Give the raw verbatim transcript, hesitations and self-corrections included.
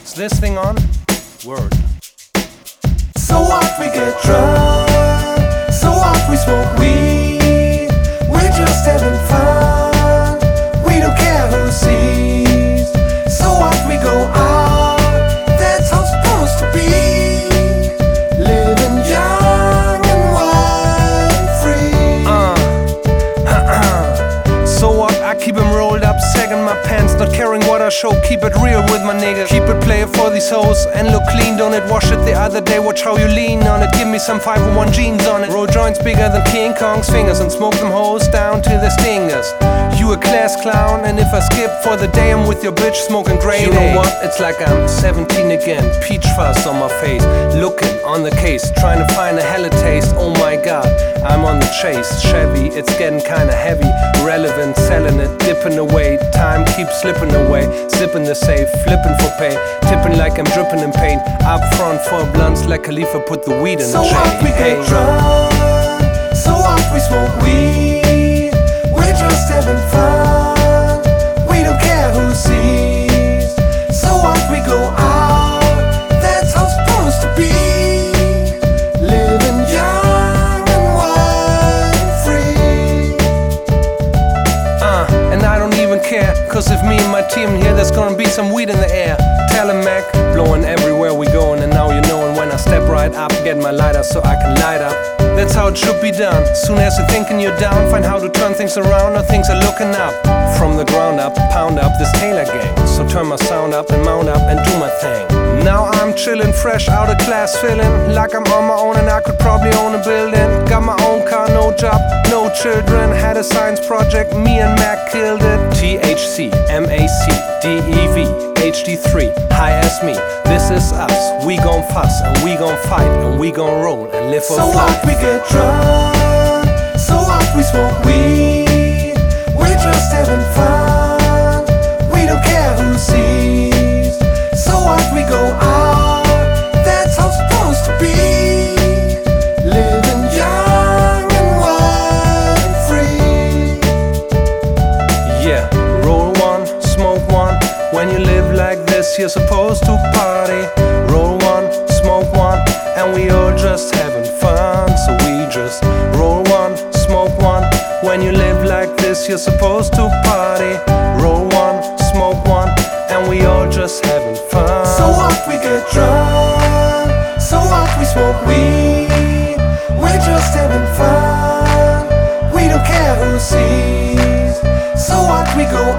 Is this thing on? Word. So what, we get drunk. So what, we smoke weed. We're just having fun. We don't care who sees. So what, we go out. That's how it's supposed to be. Living young and wild and free. Uh. So what, I keep him rolled up, sagging my pants, not caring what I show. Keep it real with my niggas. Keep it player for these hoes and look clean, don't it? Wash it the other day, watch how you lean on it. Give me some five oh one jeans on it. Roll joints bigger than King Kong's fingers and smoke them hoes down to the stingers. You a class clown, and if I skip for the day, I'm with your bitch smoking grade. You know what? It's like I'm seventeen again. Peach fuzz on my face, looking on the case, trying to find a hella taste. Oh my god, I'm on the chase. Chevy, it's getting kinda heavy. Relevant, selling it, dipping away. Time keeps slipping away. Zipping the safe, flipping for pay. Tipping like I'm dripping in pain. Up front for blunts like Khalifa put the weed in so the chain. So what, we hey. get drunk. So what, we smoke weed. We're just having fun. We don't care who sees. So what, we go out. That's how it's supposed to be. Living young and wild and free. Uh, and I don't even care, cause if me and my team here, there's gonna be some weed in the air. Tell him Mac, blowing everywhere we going. And now you knowin' when I step right up, get my lighter so I can light up. That's how it should be done. Soon as you're thinking you're down, find how to turn things around, or things are looking up. From the ground up, pound up this Taylor gang. So turn my sound up and mount up and do my thing. Now I'm chillin', fresh out of class, feeling like I'm on my own and I could probably own a building. Got my own car, no job, no children. Had a science project, me and Mac killed it. T H C, M A C, D E V, H D three, high as me. This is us, we gon' fuss and we gon' fight and we gon' roll and live for So flight. what, we get drunk. So what, we smoke weed. We're just having fun. We don't care who sees. So what, we go out. That's how it's supposed to be. Living young and wild and free. Yeah, roll one, smoke one. When you live like this, you're supposed to party. Roll one, smoke one, and we all just having fun. So we just roll one, smoke one. When you live like this, you're supposed to party. Roll one, smoke one, and we all just having fun. So what, we get drunk. So what, we smoke weed. We're just having fun. We don't care who sees. So what, we go